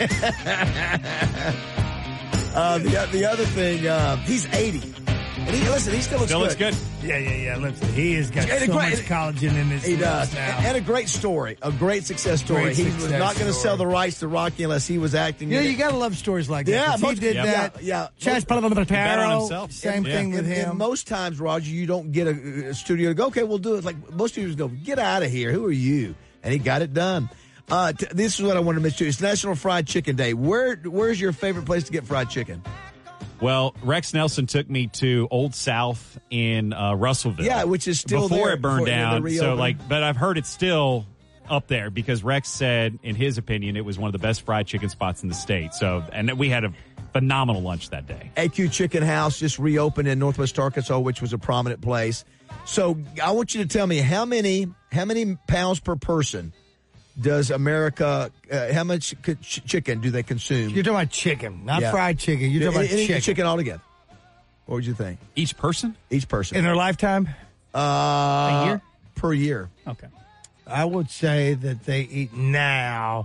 The other thing, he's 80. And he still looks good. Yeah. Listen, he has got so much collagen in his. He does. Now. And a great story, a great success story. He was not going to sell the rights to Rocky unless he was acting. Yeah, you got to love stories like that. Yeah, he did that. Yeah. Chaz Palomino, same thing with him. And most times, Roger, you don't get a studio to go, okay, we'll do it. Like most studios go, get out of here. Who are you? And he got it done. This is what I wanted to mention. It's National Fried Chicken Day. Where's your favorite place to get fried chicken? Well, Rex Nelson took me to Old South in Russellville. Yeah, which is still before there, it burned down. So, but I've heard it's still up there because Rex said, in his opinion, it was one of the best fried chicken spots in the state. So, and we had a phenomenal lunch that day. AQ Chicken House just reopened in Northwest Arkansas, which was a prominent place. So, I want you to tell me how many pounds per person does America? How much chicken do they consume? You're talking about chicken, not fried chicken. You're talking about chicken altogether. What would you think? Each person? Each person in their lifetime? A year? Per year. Okay. I would say that they eat now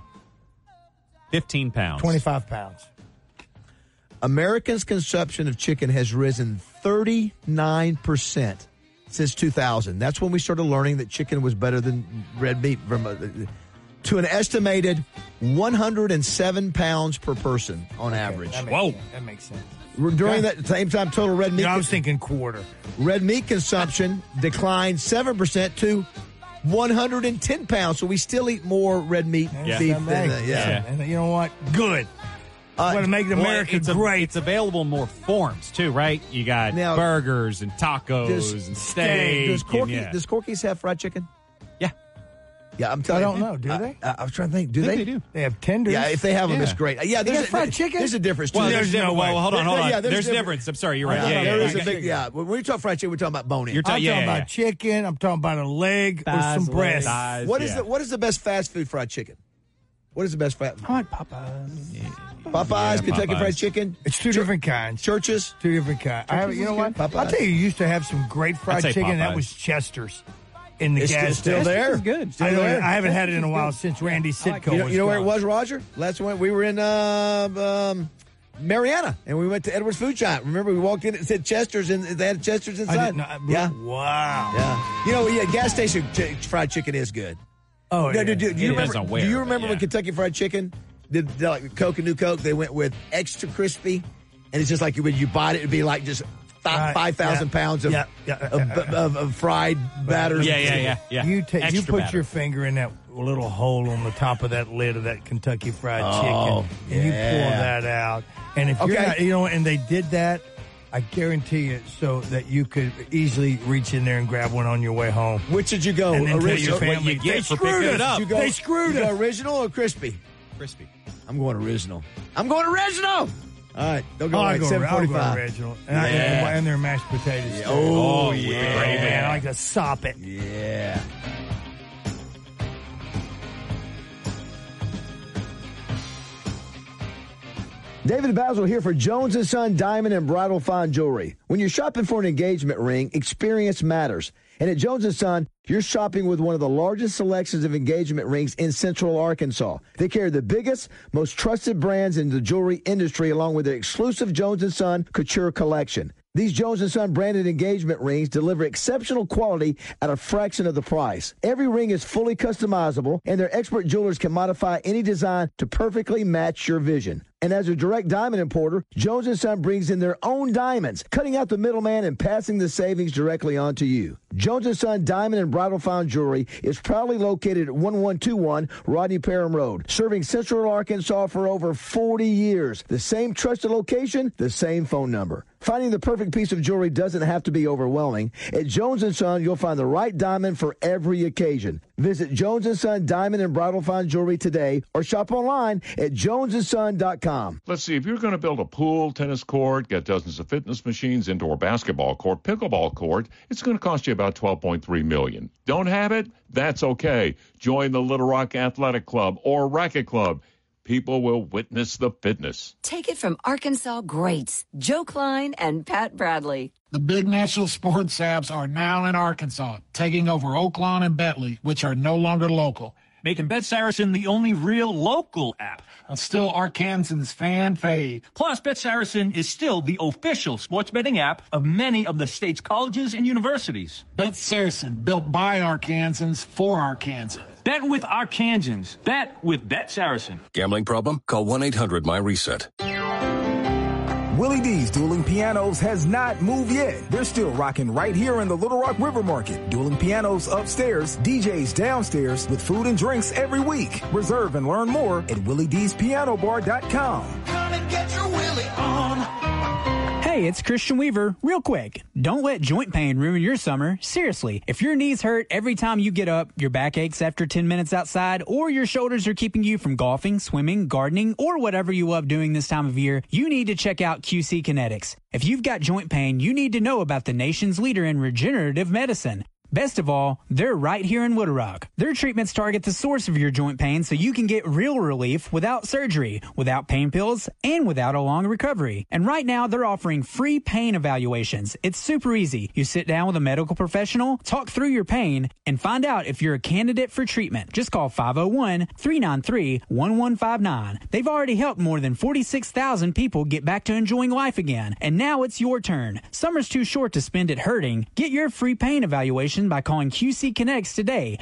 15 pounds. 25 pounds. Americans' consumption of chicken has risen 39% since 2000. That's when we started learning that chicken was better than red meat. To an estimated 107 pounds per person on average. That makes sense. During that same time, total red meat. I was thinking quarter. Red meat consumption declined 7% to 110 pounds. So we still eat more red meat beef than And you know what? Good. Want to make America great. It's available in more forms too, right? You got burgers and tacos and steak. Does Corky's have fried chicken? Yeah. Yeah, I'm telling you. I don't know. Do they? I was trying to think. Do I think they? they do. They have tenders. Yeah, if they have them, it's great. Yeah, they got fried chicken. There's a difference. Well, there's no way. Well, hold on. Yeah, there's a difference. I'm sorry, you're right. There is a big. Yeah, when we talk fried chicken, we're talking about bone-in. I'm talking about chicken. I'm talking about a leg or some breast. What is the best fast food fried chicken? What is the best fast? I like Popeyes. Popeyes, Kentucky Fried Chicken. It's two different kinds. Churches, two different kinds. You know what? Popeyes. I'll tell you, used to have some great fried chicken. That was Chester's. In the gas still there. It's good. I haven't had it in a while since Randy Sitko. You know where it was, Roger? Last one we were in Mariana, and we went to Edwards Food Giant. Remember, we walked in, it said Chester's, and they had Chester's inside. Yeah. Wow. Yeah. You know, gas station fried chicken is good. Oh, yeah. Do you remember when Kentucky Fried Chicken did like Coke and New Coke? They went with extra crispy, and it's just like when you bite it, it'd be like just 5,000 pounds of fried batter. Yeah. You put batter. your finger in that little hole on the top of that lid of that Kentucky Fried Chicken, and you pull that out. And if you're not, and they did that, I guarantee you, so that you could easily reach in there and grab one on your way home. Which did you go? And then tell Original? your family, They screwed it up. They screwed it. it. Original or crispy? Crispy. I'm going original. All right, don't go I'll like go 7:45. original. And their mashed potatoes. Yeah. too. Oh, yeah. Great, man. I like to sop it. Yeah. David Basil here for Jones & Son Diamond and Bridal Fine Jewelry. When you're shopping for an engagement ring, experience matters. And at Jones & Son, you're shopping with one of the largest selections of engagement rings in Central Arkansas. They carry the biggest, most trusted brands in the jewelry industry along with their exclusive Jones & Son Couture collection. These Jones & Son branded engagement rings deliver exceptional quality at a fraction of the price. Every ring is fully customizable, and their expert jewelers can modify any design to perfectly match your vision. And as a direct diamond importer, Jones & Son brings in their own diamonds, cutting out the middleman and passing the savings directly on to you. Jones & Son Diamond and Bridal Fine Jewelry is proudly located at 1121 Rodney Parham Road, serving Central Arkansas for over 40 years. The same trusted location, the same phone number. Finding the perfect piece of jewelry doesn't have to be overwhelming. At Jones & Son, you'll find the right diamond for every occasion. Visit Jones & Son Diamond and Bridal Fine Jewelry today or shop online at jonesandson.com. Let's see, if you're going to build a pool, tennis court, get dozens of fitness machines, indoor basketball court, pickleball court, it's going to cost you about $12.3 million. Don't have it? That's okay. Join the Little Rock Athletic Club or Racket Club. People will witness the fitness. Take it from Arkansas greats, Joe Klein and Pat Bradley. The big national sports apps are now in Arkansas, taking over Oaklawn and Bentley, which are no longer local. Making Bet Saracen the only real local app. And still Arkansans' fan fave. Plus, Bet Saracen is still the official sports betting app of many of the state's colleges and universities. Bet Saracen, built by Arkansans for Arkansans. Bet with Arkansans. Bet with Bet Saracen. Gambling problem? Call 1-800-MY-RESET. Willie D's Dueling Pianos has not moved yet. They're still rocking right here in the Little Rock River Market. Dueling Pianos upstairs, DJs downstairs with food and drinks every week. Reserve and learn more at WillieD'sPianoBar.com. Come and get your Willie on. Hey, it's Christian Weaver. Real quick, don't let joint pain ruin your summer. Seriously, if your knees hurt every time you get up, your back aches after 10 minutes outside, or your shoulders are keeping you from golfing, swimming, gardening, or whatever you love doing this time of year, you need to check out QC Kinetics. If you've got joint pain, you need to know about the nation's leader in regenerative medicine. Best of all, they're right here in Little Rock. Their treatments target the source of your joint pain so you can get real relief without surgery, without pain pills, and without a long recovery. And right now, they're offering free pain evaluations. It's super easy. You sit down with a medical professional, talk through your pain, and find out if you're a candidate for treatment. Just call 501-393-1159. They've already helped more than 46,000 people get back to enjoying life again. And now it's your turn. Summer's too short to spend it hurting. Get your free pain evaluation by calling QC Kinetics today,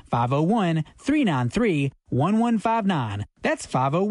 501-393-1159. That's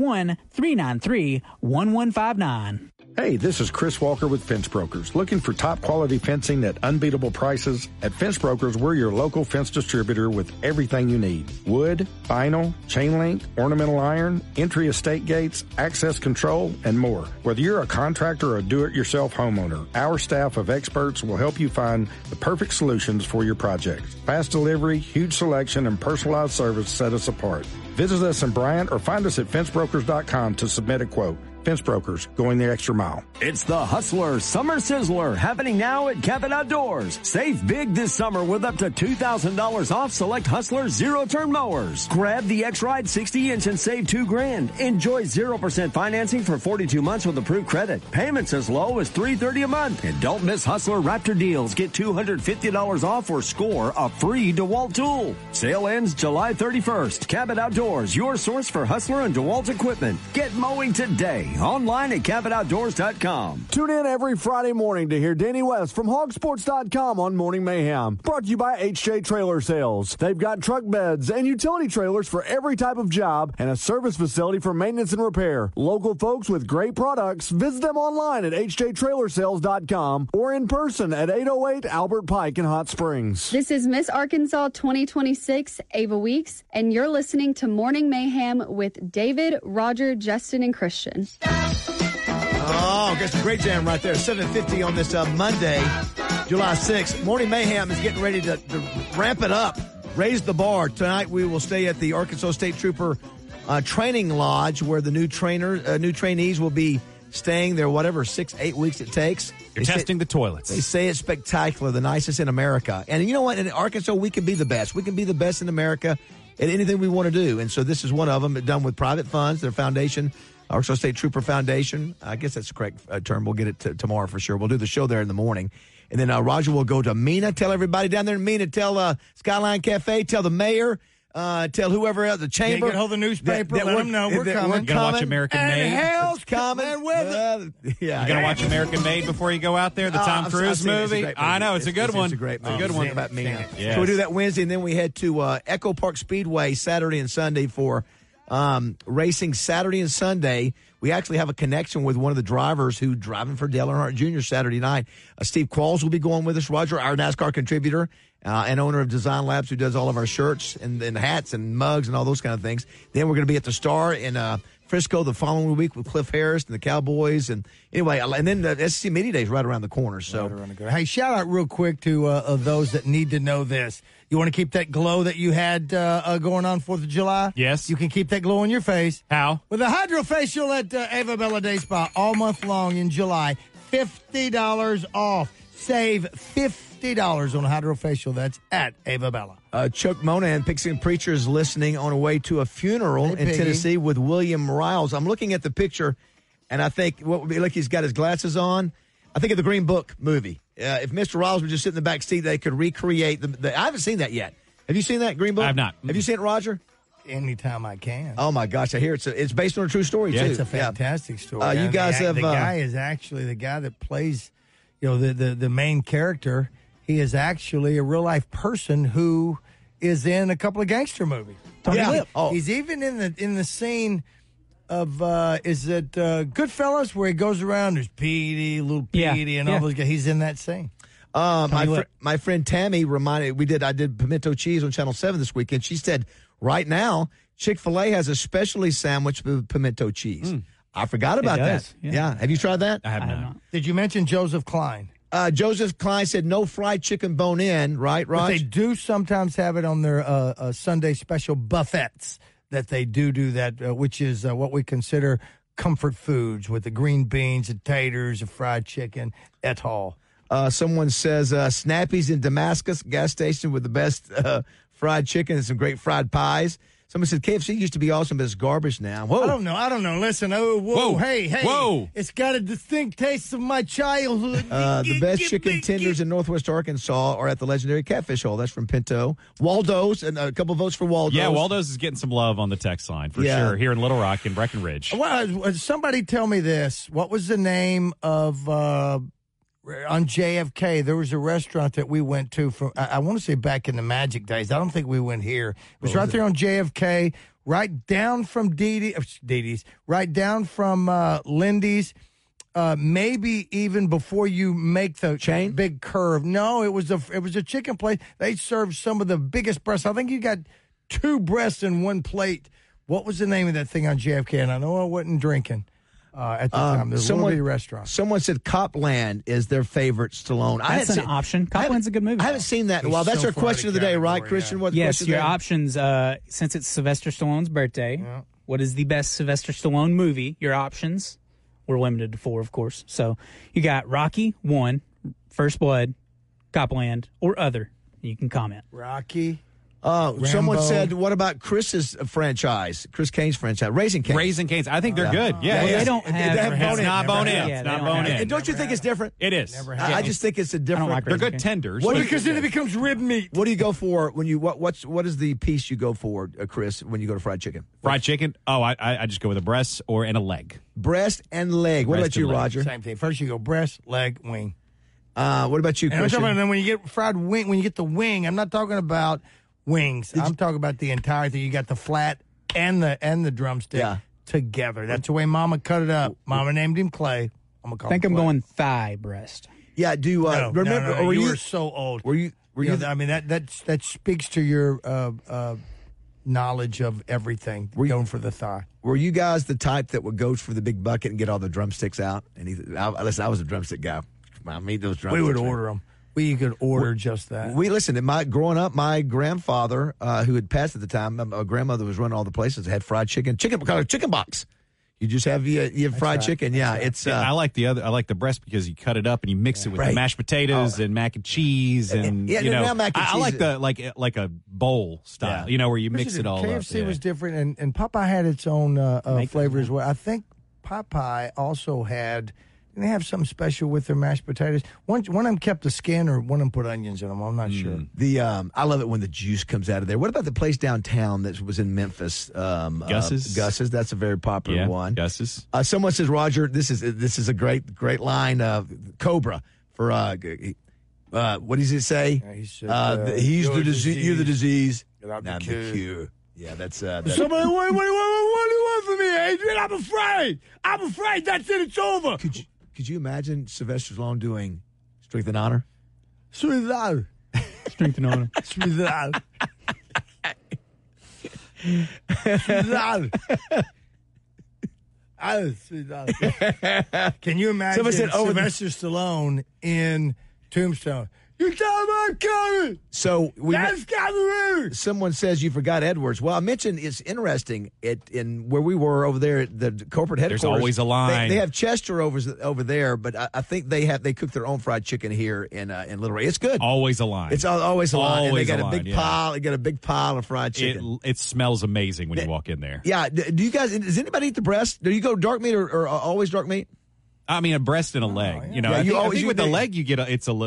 501-393-1159. Hey, this is Chris Walker with Fence Brokers. Looking for top quality fencing at unbeatable prices? At Fence Brokers, we're your local fence distributor with everything you need. Wood, vinyl, chain link, ornamental iron, entry estate gates, access control, and more. Whether you're a contractor or a do-it-yourself homeowner, our staff of experts will help you find the perfect solutions for your project. Fast delivery, huge selection, and personalized service set us apart. Visit us in Bryant or find us at fencebrokers.com to submit a quote. Fence Brokers, going the extra mile. It's the Hustler Summer Sizzler happening now at Cabot Outdoors. Save big this summer with up to $2,000 off select Hustler zero-turn mowers. Grab the X-Ride 60-inch and save $2,000. Enjoy 0% financing for 42 months with approved credit. Payments as low as $330 a month. And don't miss Hustler Raptor deals. Get $250 off or score a free DeWalt tool. Sale ends July 31st. Cabot Outdoors, your source for Hustler and DeWalt equipment. Get mowing today. Online at CabotOutdoors.com. Tune in every Friday morning to hear Danny West from Hogsports.com on Morning Mayhem. Brought to you by HJ Trailer Sales. They've got truck beds and utility trailers for every type of job and a service facility for maintenance and repair. Local folks with great products. Visit them online at HJTrailersales.com or in person at 808 Albert Pike in Hot Springs. This is Miss Arkansas 2026, Ava Weeks, and you're listening to Morning Mayhem with David, Roger, Justin, and Christian. Oh, that's a great jam right there. 7:50 on this Monday, July 6th. Morning Mayhem is getting ready to ramp it up, raise the bar. Tonight we will stay at the Arkansas State Trooper Training Lodge where the new trainees will be staying there, whatever, 6-8 weeks it takes. You're testing the toilets. They say it's spectacular, the nicest in America. And you know what? In Arkansas, we can be the best. We can be the best in America at anything we want to do. And so this is one of them, done with private funds, their foundation, Arkansas State Trooper Foundation. I guess that's the correct term. We'll get it tomorrow for sure. We'll do the show there in the morning. And then Roger will go to Mena. Tell everybody down there in Mena. Tell Skyline Cafe. Tell the mayor. Tell whoever else, the chamber. Get hold of the newspaper. Let them know we're coming. You gotta watch American Made. And hell's coming with it. Yeah, you gotta watch American Made before you go out there. The Tom Cruise movie. I know it's a good one. It's a great movie. It's a good one about Mena. Yes. So we do that Wednesday, and then we head to Echo Park Speedway Saturday and Sunday for racing Saturday and Sunday. We actually have a connection with one of the drivers who driving for Dale Earnhardt Jr. Saturday night. Steve Qualls will be going with us. Roger, our NASCAR contributor and owner of Design Labs, who does all of our shirts and hats and mugs and all those kind of things. Then we're going to be at the Star in Frisco the following week with Cliff Harris and the Cowboys. And anyway, and then the SEC Media Day is right around the corner. So, hey, shout out real quick to those that need to know this. You want to keep that glow that you had going on 4th of July? Yes. You can keep that glow on your face. How? With a hydrofacial at Ava Bella Day Spa all month long in July. $50 off. Save $50 on hydrofacial. That's at Ava Bella. Chuck Monahan, Pixian Preacher, is listening on the way to a funeral in Tennessee with William Riles. I'm looking at the picture, and I think what would be like, he's got his glasses on. I think of the Green Book movie. If Mr. Riles would just sit in the back seat, they could recreate the I haven't seen that yet. Have you seen that Green Book? I have not. Have you seen it, Roger? Anytime I can. Oh my gosh, I hear it's based on a true story too. It's a fantastic story. You guys have the guy is actually the guy that plays, the main character. He is actually a real life person who is in a couple of gangster movies. Tony Lip. Oh. He's even in the scene of is it Goodfellas, where he goes around. There's Petey, Little Petey, and all those guys. He's in that scene. My friend Tammy reminded I did pimento cheese on Channel 7 this weekend. She said right now Chick-fil-A has a specialty sandwich with pimento cheese. I forgot about that. Yeah. Have you tried that? I have not. Did you mention Joseph Klein? Joseph Klein said no fried chicken bone in, right, Raj? But they do sometimes have it on their Sunday special buffets that they do that, which is what we consider comfort foods with the green beans, the taters, the fried chicken, et al. Someone says Snappy's in Damascus, gas station with the best fried chicken and some great fried pies. Someone said KFC used to be awesome, but it's garbage now. Whoa. I don't know. Listen, whoa. Hey. Whoa. It's got a distinct taste of my childhood. The best chicken tenders in Northwest Arkansas are at the legendary Catfish Hole. That's from Pinto. Waldo's, and a couple votes for Waldo's. Yeah, Waldo's is getting some love on the text line, for sure, here in Little Rock and Breckenridge. Well, somebody tell me this. What was the name of... on JFK, there was a restaurant that we went to from, I want to say back in the Magic days. I don't think we went here. It was right there on JFK, right down from Didi's, right down from Lindy's, maybe even before you make the chain big curve. No, it was a chicken place. They served some of the biggest breasts. I think you got 2 breasts in one plate. What was the name of that thing on JFK? And I know I wasn't drinking. At the time, there's a little restaurant. Someone said Copland is their favorite Stallone. That's an option. Copland's a good movie. I haven't seen that in a while. That's our question of the day, right, Christian? What's yes, your options. Since it's Sylvester Stallone's birthday, what is the best Sylvester Stallone movie? Your options. We're limited to 4, of course. So you got Rocky 1, First Blood, Copland, or other. You can comment. Rocky. Someone said, what about Chris's franchise? Chris Kane's franchise, Raising Cane's. Raising Cane's. I think they're good. Yeah. Well, they don't have bone-in. It's not bone-in. Yeah, it's not bone-in. And don't you think it's different? It is. I just think it's a different. Like they're good tenders. Because then it becomes rib meat. What do you go for when you what is the piece you go for, Chris, when you go to fried chicken? Fried chicken? Oh, I just go with a breast and a leg. Breast and leg. What about you, Roger? Same thing. First you go breast, leg, wing. What about you, Christian? And then when you get fried wing, when you get the wing, I'm not talking about wings. I'm talking about the entire thing. You got the flat and the drumstick together. That's the way Mama cut it up. Mama named him Clay. I'm gonna call him Clay. I'm going thigh breast. Yeah. Do remember? No, you were so old. Were you? I mean that speaks to your knowledge of everything. We're going for the thigh. Were you guys the type that would go for the big bucket and get all the drumsticks out? And listen, I was a drumstick guy. I mean, those drumsticks. We would order them. We could order just that. Growing up, my grandfather, who had passed at the time, my grandmother was running all the places that had fried chicken box. You just have you have fried chicken. Yeah, it's. I like the breast because you cut it up and you mix it with the mashed potatoes and mac and cheese and mac and I like cheese. like a bowl style. Where you mix it all up. KFC was different, and Popeye had its own flavor as well. I think Popeye also had. They have something special with their mashed potatoes. One of them kept the skin, or one of them put onions in them. I'm not sure. I love it when the juice comes out of there. What about the place downtown that was in Memphis? Gus's. Gus's. That's a very popular one. Gus's. Someone says, Roger, this is a great line. Cobra for what does it say? He's the disease. You're the disease. I'm the cure. Yeah, that's. Somebody, what do you want from me, Adrian? I'm afraid. That's it. It's over. Could you imagine Sylvester Stallone doing Strength and Honor? Strength and Honor. Strength and Honor. Strength and Honor. Strength and Honor. Can you imagine Sylvester Stallone in Tombstone? You tell him I'm coming. So that's Cameroon. Someone says you forgot Edwards. Well, I mentioned it's interesting. In where we were over there at the corporate headquarters. There's always a line. They have Chester over there, but I think they cook their own fried chicken here in Little Rock. It's good. Always a line. It's always a line. And they got a big pile. They got a big pile of fried chicken. It smells amazing when you walk in there. Yeah. Do you guys? Does anybody eat the breast? Do you go dark meat or always dark meat? I mean, a breast and a leg. Yeah. I think with the leg you get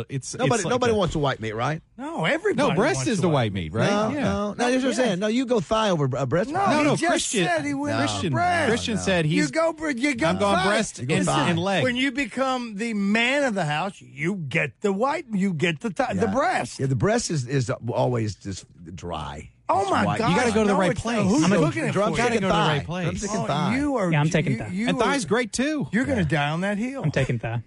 nobody wants a white meat, right? No, everybody. No, breast is the white meat, right? No, that's what I'm saying. No, you go thigh over breast. No, Christian said he went Christian said he's. You go I'm going breast and leg. When you become the man of the house, you get the white. You get the breast. Yeah, the breast is always just dry. Oh my God! You got to go to the right place. I'm cooking it for you. Got to go to the right place. I'm taking thigh. And thigh's great too. You're going to die on that hill. I'm taking thigh.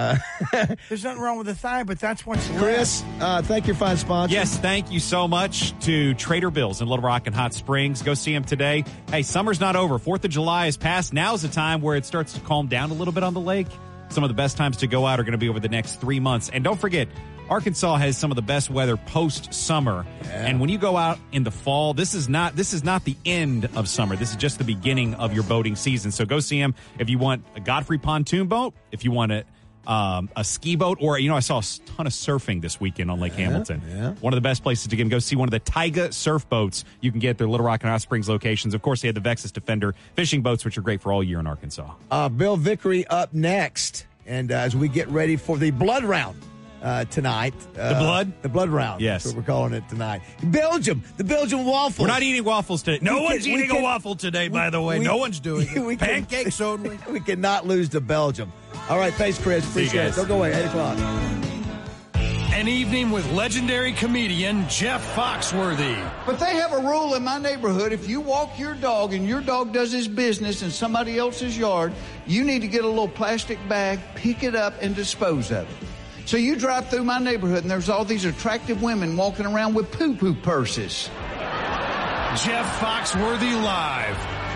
There's nothing wrong with the thigh, but that's what's left. Chris, thank your fine sponsor. Yes, thank you so much to Trader Bill's in Little Rock and Hot Springs. Go see them today. Hey, summer's not over. 4th of July is past. Now's the time where it starts to calm down a little bit on the lake. Some of the best times to go out are going to be over the next 3 months. And don't forget, Arkansas has some of the best weather post-summer. Yeah. And when you go out in the fall, this is not the end of summer. This is just the beginning of your boating season. So go see them if you want a Godfrey pontoon boat, if you want a ski boat, or, I saw a ton of surfing this weekend on Lake Hamilton. Yeah. One of the best places to go see one of the Taiga surf boats you can get at their Little Rock and Hot Springs locations. Of course, they had the Vexus Defender fishing boats, which are great for all year in Arkansas. Bill Vickery up next. And as we get ready for the blood round tonight. The blood round. Yes. That's what we're calling it tonight. Belgium, the Belgian waffles. We're not eating waffles today. No one's eating a waffle today, by the way. No one's doing it. Pancakes only. We cannot lose to Belgium. All right, thanks, Chris. Appreciate it. Don't go away. 8 o'clock. An evening with legendary comedian Jeff Foxworthy. But they have a rule in my neighborhood. If you walk your dog and your dog does his business in somebody else's yard, you need to get a little plastic bag, pick it up, and dispose of it. So you drive through my neighborhood and there's all these attractive women walking around with poo-poo purses. Jeff Foxworthy Live.